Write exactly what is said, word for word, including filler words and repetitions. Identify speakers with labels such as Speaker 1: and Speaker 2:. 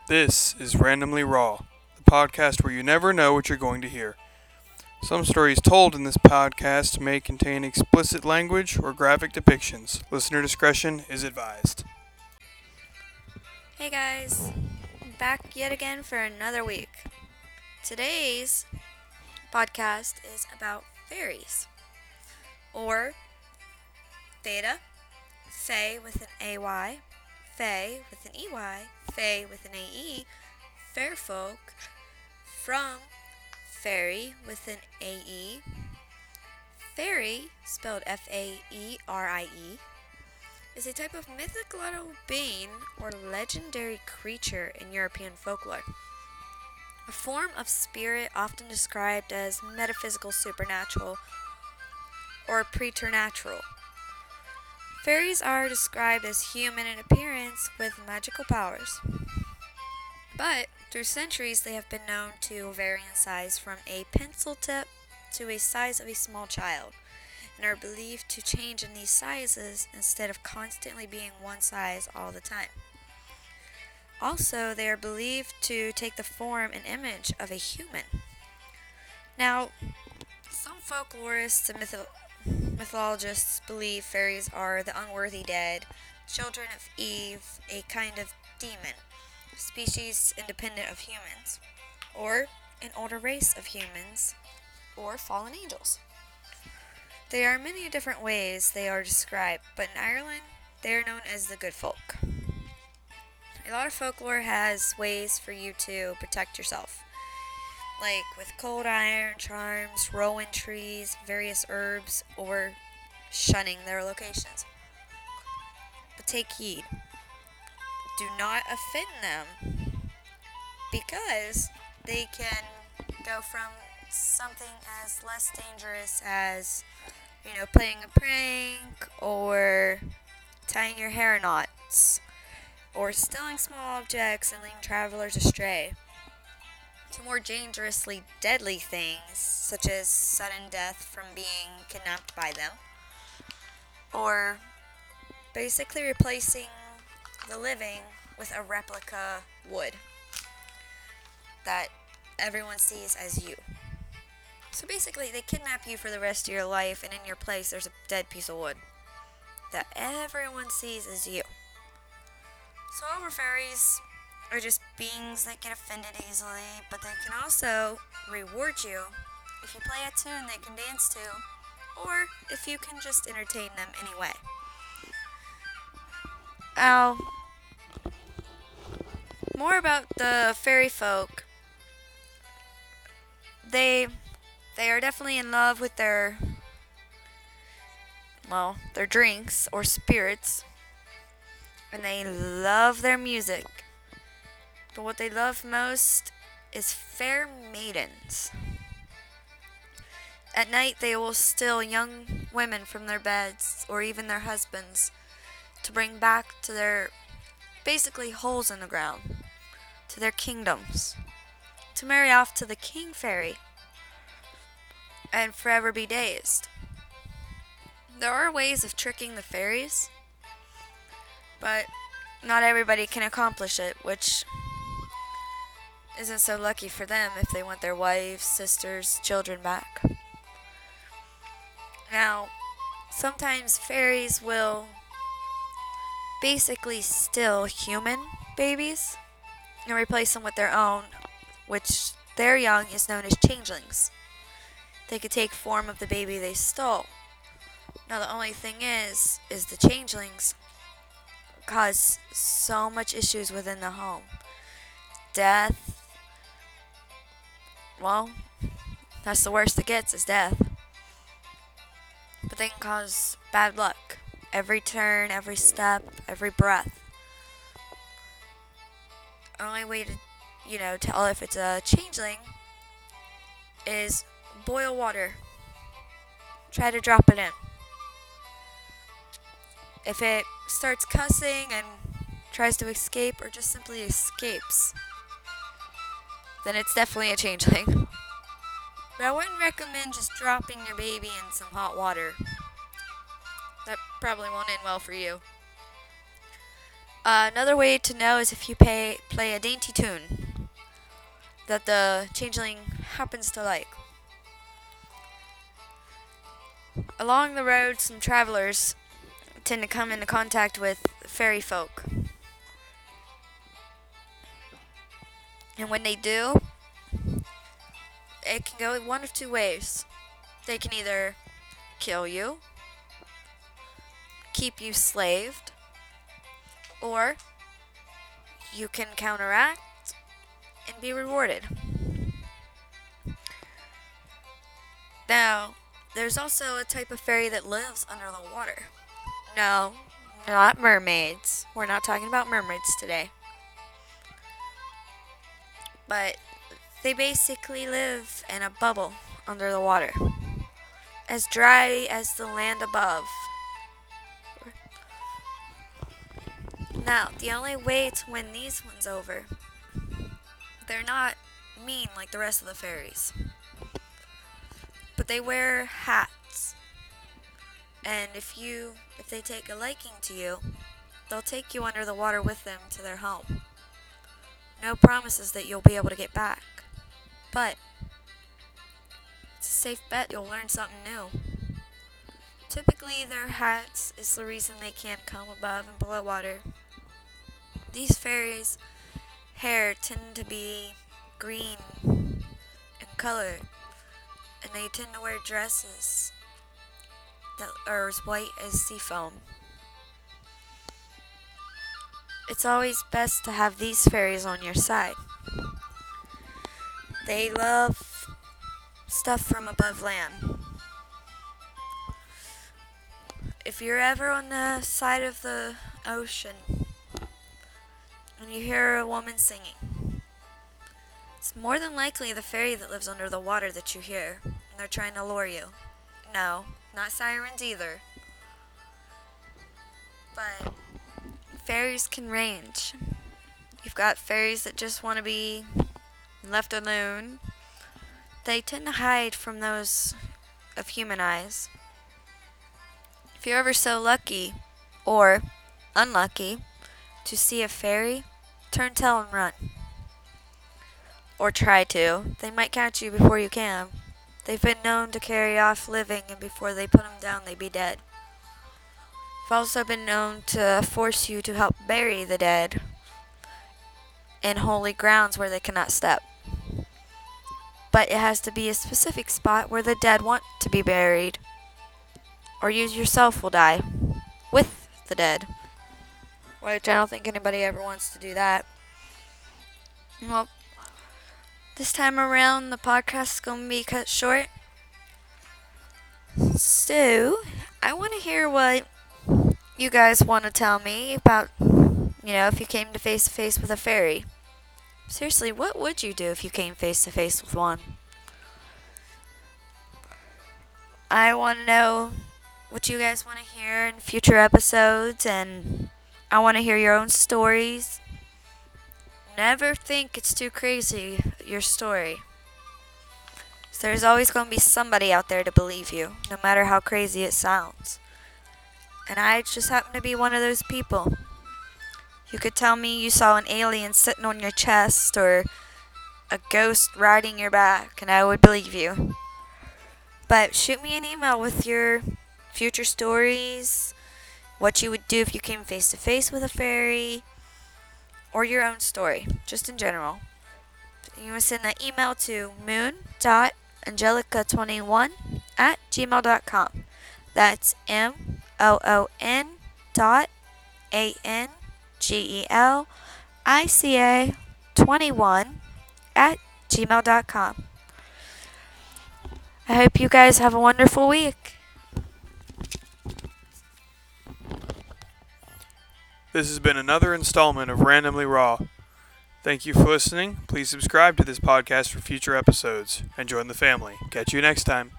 Speaker 1: This is Randomly Raw, the podcast where you never know what you're going to hear. Some stories told in this podcast may contain explicit language or graphic depictions. Listener discretion is advised.
Speaker 2: Hey guys, back yet again for another week. Today's podcast is about fairies, or Theta, Fae with an A Y, Fae with an E Y, Fae with an A E, Fair Folk, from Fairy with an A E, Fairy, spelled F A E R I E, is a type of mythological being or legendary creature in European folklore. A form of spirit often described as metaphysical, supernatural, or preternatural. Fairies are described as human in appearance with magical powers. But through centuries, they have been known to vary in size from a pencil tip to a size of a small child, and are believed to change in these sizes instead of constantly being one size all the time. Also, they are believed to take the form and image of a human. Now, some folklorists and mytho- mythologists believe fairies are the unworthy dead, children of Eve, a kind of demon, species independent of humans, or an older race of humans, or fallen angels. There are many different ways they are described, but in Ireland, they are known as the good folk. A lot of folklore has ways for you to protect yourself, like with cold iron, charms, rowan trees, various herbs, or shunning their locations. But take heed. Do not offend them, because they can go from something as less dangerous as, you know, playing a prank, or tying your hair in knots, or stealing small objects and leading travelers astray, to more dangerously deadly things, such as sudden death from being kidnapped by them, or basically replacing the living with a replica wood that everyone sees as you. So basically, they kidnap you for the rest of your life, and in your place, there's a dead piece of wood that everyone sees as you. So over fairies are just beings that get offended easily, but they can also reward you if you play a tune they can dance to, or if you can just entertain them anyway. Now, more about the fairy folk. They they are definitely in love with their well, their drinks or spirits, and they love their music. But what they love most is fair maidens. At night, they will steal young women from their beds, or even their husbands, to bring back to their, basically, holes in the ground, to their kingdoms, to marry off to the king fairy, and forever be dazed. There are ways of tricking the fairies, but not everybody can accomplish it, which isn't so lucky for them if they want their wives, sisters, children back. Now, sometimes fairies will basically steal human babies and replace them with their own, which their young is known as changelings. They could take form of the baby they stole. Now, the only thing is, is the changelings cause so much issues within the home. Death. Well, that's the worst it gets, is death. But they can cause bad luck. Every turn, every step, every breath. The only way to, you know, tell if it's a changeling is boil water. Try to drop it in. If it starts cussing and tries to escape, or just simply escapes, then it's definitely a changeling. But I wouldn't recommend just dropping your baby in some hot water. That probably won't end well for you. Uh, another way to know is if you pay, play a dainty tune that the changeling happens to like. Along the road, some travelers tend to come into contact with fairy folk. And when they do, it can go one of two ways. They can either kill you, keep you slaved, or you can counteract and be rewarded. Now, there's also a type of fairy that lives under the water. No, not mermaids. We're not talking about mermaids today. But they basically live in a bubble under the water, as dry as the land above. Now, the only way to win these ones over, they're not mean like the rest of the fairies, but they wear hats. And if you, if they take a liking to you, they'll take you under the water with them to their home. No promises that you'll be able to get back, but it's a safe bet you'll learn something new. Typically, their hats is the reason they can't come above and below water. These fairies' hair tend to be green in color, and they tend to wear dresses that are as white as sea foam. It's always best to have these fairies on your side. They love stuff from above land. If you're ever on the side of the ocean and you hear a woman singing, it's more than likely the fairy that lives under the water that you hear, and they're trying to lure you. No, not sirens either. But fairies can range. You've got fairies that just want to be left alone. They tend to hide from those of human eyes. If you're ever so lucky, or unlucky, to see a fairy, turn tail and run. Or try to. They might catch you before you can. They've been known to carry off living, and before they put them down, they'd be dead. They've also been known to force you to help bury the dead in holy grounds where they cannot step. But it has to be a specific spot where the dead want to be buried, or you yourself will die with the dead. Which I don't think anybody ever wants to do that. Well, this time around the podcast is going to be cut short. So, I want to hear what you guys want to tell me about, you know, if you came to face to face with a fairy. Seriously, what would you do if you came face to face with one? I want to know what you guys want to hear in future episodes, and I want to hear your own stories. Never think it's too crazy, your story. So there's always going to be somebody out there to believe you, no matter how crazy it sounds. And I just happen to be one of those people. You could tell me you saw an alien sitting on your chest or a ghost riding your back, and I would believe you. But shoot me an email with your future stories, what you would do if you came face to face with a fairy, or your own story, just in general. You want to send that email to moon dot angelica twenty-one at gmail dot com. That's M O O N dot A N G E L I C A twenty-one at gmail dot com. I hope you guys have a wonderful week.
Speaker 1: This has been another installment of Randomly Raw. Thank you for listening. Please subscribe to this podcast for future episodes and join the family. Catch you next time.